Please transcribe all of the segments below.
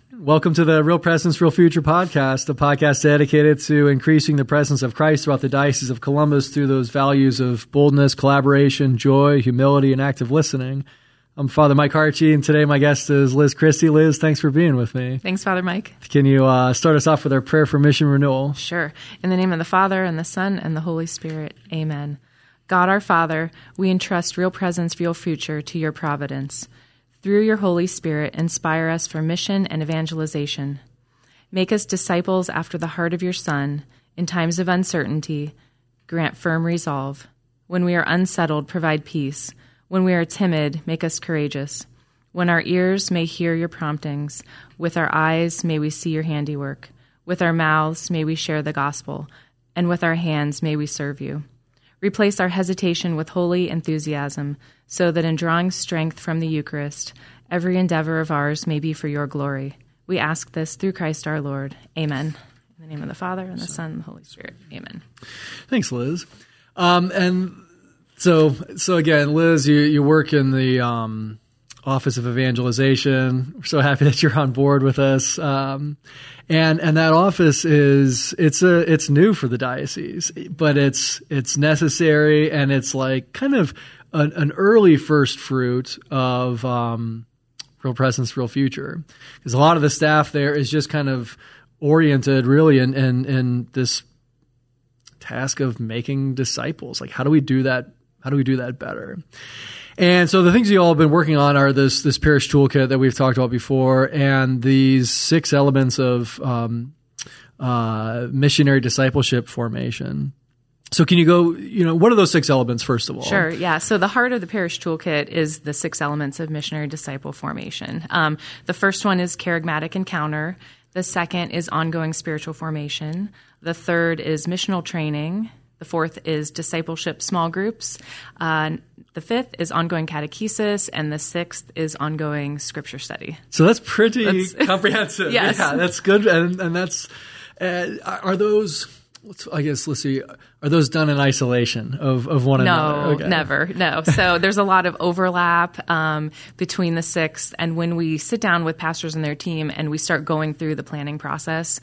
Welcome to the Real Presence, Real Future podcast, a podcast dedicated to increasing the presence of Christ throughout the Diocese of Columbus through those values of boldness, collaboration, joy, humility, and active listening. I'm Father Mike Hartje, and today my guest is Liz Christie. Liz, thanks for being with me. Thanks, Father Mike. Can you start us off with our prayer for mission renewal? Sure. In the name of the Father, and the Son, and the Holy Spirit. Amen. God our Father, we entrust Real Presence, Real Future to your providence. Through your Holy Spirit, inspire us for mission and evangelization. Make us disciples after the heart of your Son. In times of uncertainty, grant firm resolve. When we are unsettled, provide peace. When we are timid, make us courageous. When our ears may hear your promptings, with our eyes may we see your handiwork. With our mouths may we share the gospel, and with our hands may we serve you. Replace our hesitation with holy enthusiasm, so that in drawing strength from the Eucharist, every endeavor of ours may be for your glory. We ask this through Christ our Lord. Amen. In the name of the Father, and the Son, and the Holy Spirit. Amen. Thanks, Liz. And so again, Liz, you work in the Office of Evangelization. We're so happy that you're on board with us. And that office it's new for the diocese, but it's necessary, and it's like kind of an early first fruit of Real Presence, Real Future, because a lot of the staff there is just kind of oriented really in this task of making disciples. Like, how do we do that? How do we do that better? And so the things you all have been working on are this parish toolkit that we've talked about before, and these 6 elements of missionary discipleship formation. So can you go, what are those 6 elements, first of all? Sure, yeah. So the heart of the parish toolkit is the 6 elements of missionary disciple formation. The first one is charismatic encounter. The second is ongoing spiritual formation. The third is missional training. The fourth is discipleship small groups. The fifth is ongoing catechesis, and the 6th is ongoing scripture study. So that's pretty comprehensive. Yes. Yeah, that's good. And that's, are those, let's see, are those done in isolation of one another? No, okay. Never. No. So there's a lot of overlap between the 6, and when we sit down with pastors and their team and we start going through the planning process,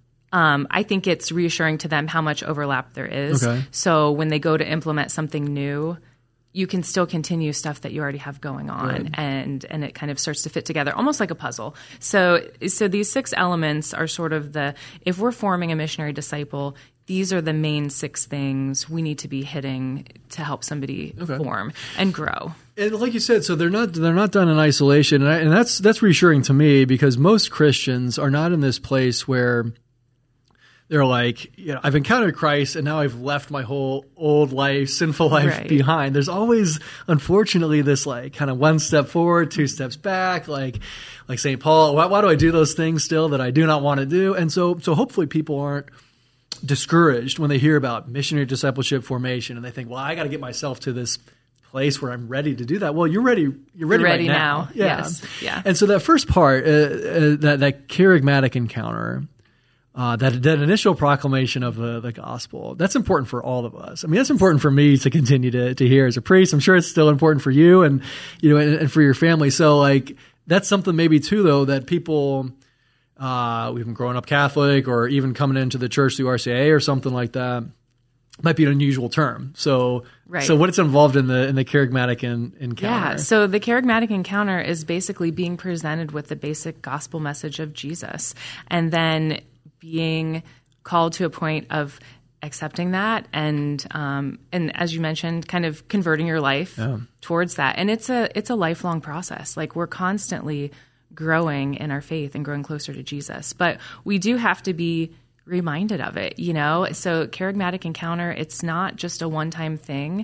I think it's reassuring to them how much overlap there is. Okay. So when they go to implement something new, you can still continue stuff that you already have going on, right. and it kind of starts to fit together, almost like a puzzle. So these 6 elements are sort of if we're forming a missionary disciple, these are the main 6 things we need to be hitting to help somebody form and grow. And like you said, so they're not done in isolation, and that's reassuring to me, because most Christians are not in this place where they're like, I've encountered Christ, and now I've left my whole old life, sinful life behind. There's always, unfortunately, this like kind of 1 step forward, 2 steps back, like St. Paul. Why do I do those things still that I do not want to do? And so hopefully people aren't discouraged when they hear about missionary discipleship formation, and they think, well, I got to get myself to this place where I'm ready to do that. Well, you're ready. You're ready right now. Yeah. Yes. Yeah. And so that first part, that charismatic encounter. That initial proclamation of the gospel, that's important for all of us. I mean, that's important for me to continue to hear as a priest. I'm sure it's still important for you and for your family. So like, that's something maybe too, though, that people, we've been growing up Catholic or even coming into the church through RCIA or something like that, might be an unusual term. So, So what is involved in the charismatic encounter? Yeah. So the charismatic encounter is basically being presented with the basic gospel message of Jesus, and then being called to a point of accepting that and as you mentioned, kind of converting your life towards that. And it's a lifelong process. Like, we're constantly growing in our faith and growing closer to Jesus. But we do have to be reminded of it, So charismatic encounter, it's not just a one-time thing.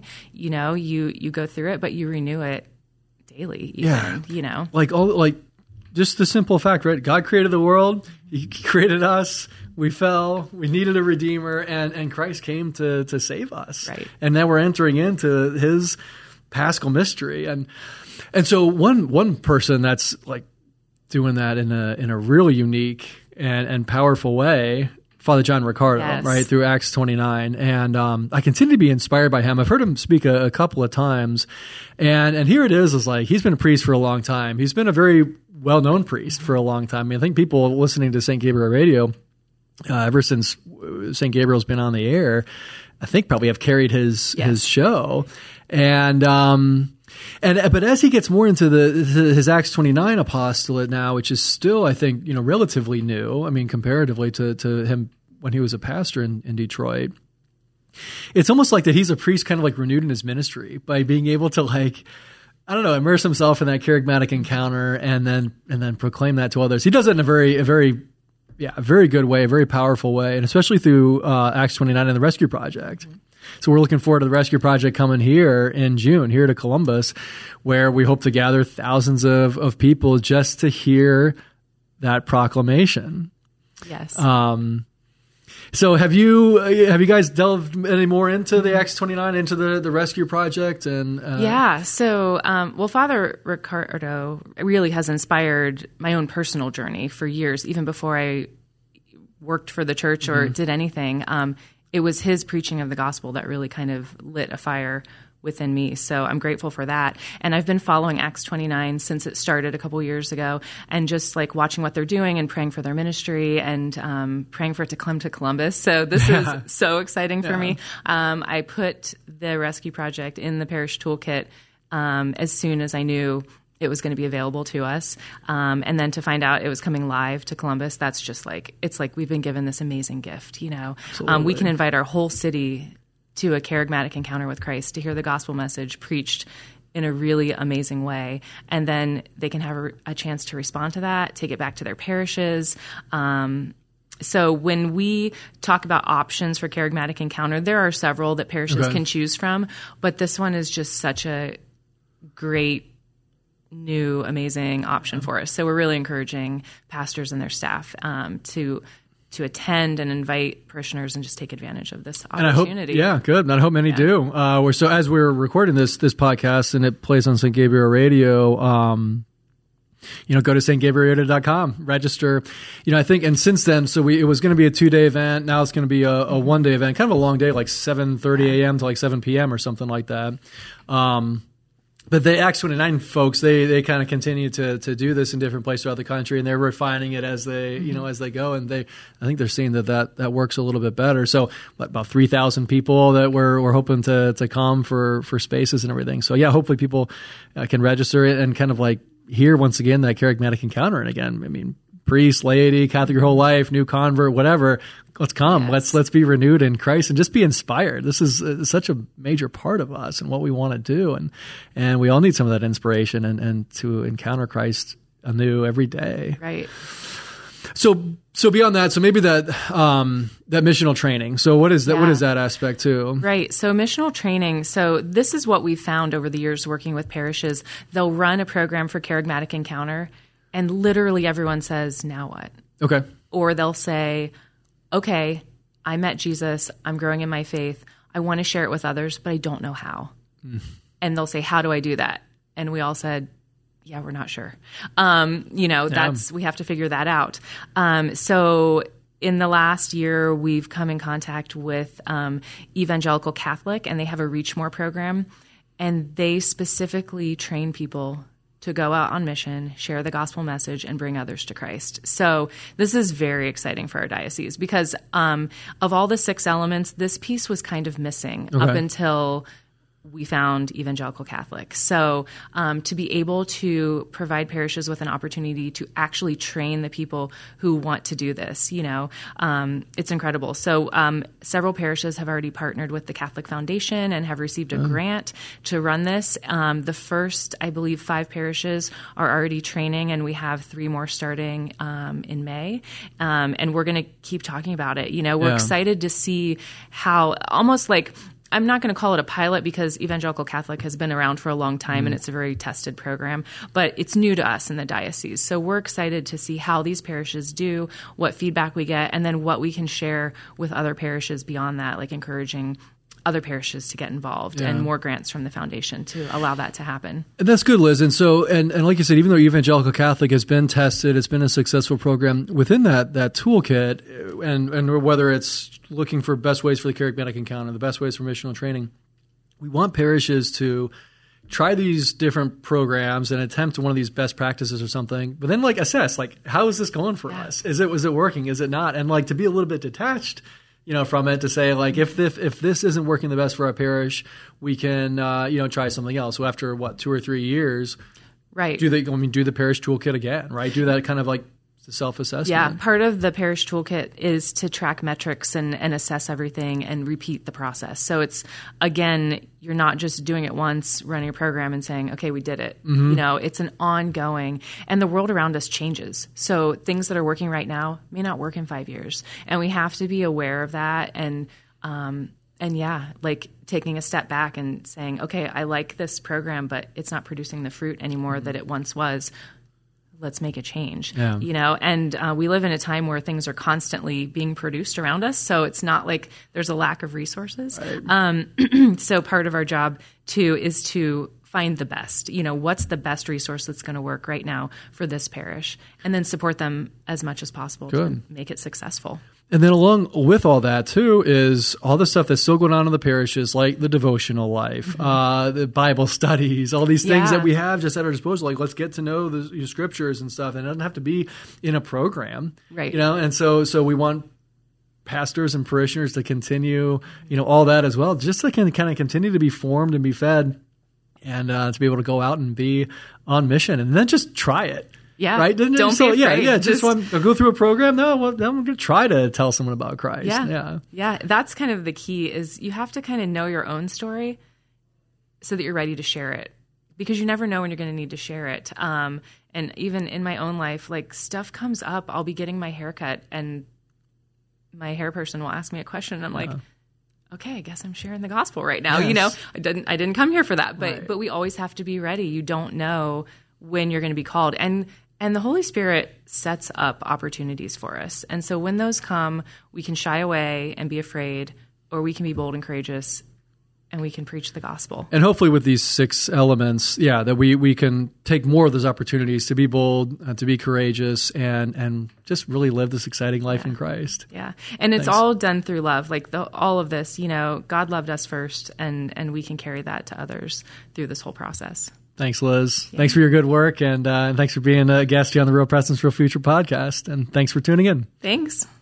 You go through it, but you renew it daily, even, Like just the simple fact, right? God created the world. He created us. We fell. We needed a redeemer, and Christ came to save us. Right. And now we're entering into His Paschal mystery, and so one person that's like doing that in a really unique and powerful way, Father John Riccardo, right, through Acts 29. And I continue to be inspired by him. I've heard him speak a couple of times. And here it is like, he's been a priest for a long time. He's been a very well-known priest for a long time. I mean, I think people listening to St. Gabriel Radio, ever since St. Gabriel's been on the air, I think probably have carried his show. And but as he gets more into his Acts 29 apostolate now, which is still, I think, relatively new. I mean, comparatively to him when he was a pastor in Detroit, it's almost like that he's a priest kind of like renewed in his ministry by being able to immerse himself in that charismatic encounter and then proclaim that to others. He does it in a very good way, a very powerful way, and especially through Acts 29 and the Rescue Project. So we're looking forward to the Rescue Project coming here in June, here to Columbus, where we hope to gather thousands of people just to hear that proclamation. Yes. So have you guys delved any more into the Acts 29, into the Rescue Project? And So Father Ricardo really has inspired my own personal journey for years, even before I worked for the church or did anything. It was his preaching of the gospel that really kind of lit a fire within me. So I'm grateful for that. And I've been following Acts 29 since it started a couple years ago, and just like watching what they're doing and praying for their ministry and praying for it to come to Columbus. So this is so exciting for me. I put the Rescue Project in the parish toolkit as soon as I knew it was going to be available to us. And then to find out it was coming live to Columbus, that's just it's like we've been given this amazing gift, We can invite our whole city to a charismatic encounter with Christ, to hear the gospel message preached in a really amazing way. And then they can have a chance to respond to that, take it back to their parishes. So when we talk about options for charismatic encounter, there are several that parishes can choose from, but this one is just such a great, new, amazing option for us. So we're really encouraging pastors and their staff to attend and invite parishioners and just take advantage of this opportunity. Good. And I hope many do. So as we're recording this podcast and it plays on St. Gabriel Radio, go to stgabrielradio.com, register. I think, and since then, it was going to be a 2-day event. Now it's going to be a 1-day event, kind of a long day, like 7:30 a.m. to like 7 p.m. or something like that. But the Acts 29 folks, they kind of continue to do this in different places throughout the country, and they're refining it as they as they go. And I think they're seeing that works a little bit better. So about 3,000 people that we're hoping to come for spaces and everything. So hopefully people can register it and kind of like hear once again that charismatic encounter. And again, I mean, priest, laity, Catholic your whole life, new convert, whatever. Let's come. Yes. Let's be renewed in Christ and just be inspired. This is such a major part of us and what we want to do, and we all need some of that inspiration and to encounter Christ anew every day. Right. So beyond that, so maybe that missional training. So what is that? What is that aspect too? Right. So missional training. So this is what we've found over the years working with parishes. They'll run a program for charismatic encounter, and literally everyone says, "Now what?" Okay. Or they'll say, "Okay, I met Jesus. I'm growing in my faith. I want to share it with others, but I don't know how." And they'll say, "How do I do that?" And we all said, "Yeah, we're not sure." We have to figure that out. So in the last year, we've come in contact with Evangelical Catholic, and they have a Reach More program, and they specifically train people to go out on mission, share the gospel message, and bring others to Christ. So this is very exciting for our diocese because of all the 6 elements, this piece was kind of missing up until we found Evangelical Catholic. So to be able to provide parishes with an opportunity to actually train the people who want to do this, it's incredible. So several parishes have already partnered with the Catholic Foundation and have received a grant to run this. The first, I believe, 5 parishes are already training, and we have 3 more starting in May. And we're going to keep talking about it. We're excited to see how almost like, I'm not going to call it a pilot because Evangelical Catholic has been around for a long time and it's a very tested program, but it's new to us in the diocese. So we're excited to see how these parishes do, what feedback we get, and then what we can share with other parishes beyond that, like encouraging other parishes to get involved and more grants from the foundation to allow that to happen. And that's good, Liz. And so, and like you said, even though Evangelical Catholic has been tested, it's been a successful program within that toolkit, and whether it's looking for best ways for the charismatic encounter, the best ways for missional training, we want parishes to try these different programs and attempt one of these best practices or something, but then like assess, like, how is this going for us? Was it working? Is it not? And like to be a little bit detached, from it, to say like, if this isn't working the best for our parish, we can, try something else. So after 2 or 3 years, right. do the parish toolkit again, right? Do that kind of like self-assessment. Yeah, part of the parish toolkit is to track metrics and assess everything and repeat the process. So it's, again, you're not just doing it once, running a program and saying, okay, we did it. It's an ongoing, and the world around us changes. So things that are working right now may not work in 5 years. And we have to be aware of that and like taking a step back and saying, okay, I like this program, but it's not producing the fruit anymore that it once was. Let's make a change, and we live in a time where things are constantly being produced around us. So it's not like there's a lack of resources. Right. So part of our job too is to find the best, what's the best resource that's going to work right now for this parish, and then support them as much as possible to make it successful. And then along with all that, too, is all the stuff that's still going on in the parishes, like the devotional life, the Bible studies, all these things that we have just at our disposal. Like, let's get to know the scriptures and stuff. And it doesn't have to be in a program, right? And so we want pastors and parishioners to continue, all that as well, just to kind of continue to be formed and be fed, and to be able to go out and be on mission, and then just try it. Yeah. Right? Don't be afraid. Yeah. Just want to go through a program. No, well, then I'm going to try to tell someone about Christ. Yeah. That's kind of the key, is you have to kind of know your own story so that you're ready to share it, because you never know when you're going to need to share it. And even in my own life, like, stuff comes up. I'll be getting my hair cut and my hair person will ask me a question. And I'm like, okay, I guess I'm sharing the gospel right now. Yes. I didn't come here for that, but we always have to be ready. You don't know when you're going to be called. And the Holy Spirit sets up opportunities for us. And so when those come, we can shy away and be afraid, or we can be bold and courageous, and we can preach the gospel. And hopefully with these 6 elements, that we can take more of those opportunities to be bold, to be courageous, and just really live this exciting life in Christ. Yeah. And it's all done through love. Like all of this, God loved us first, and we can carry that to others through this whole process. Thanks, Liz. Yeah. Thanks for your good work, and thanks for being a guest here on the Real Presence, Real Future podcast. And thanks for tuning in. Thanks.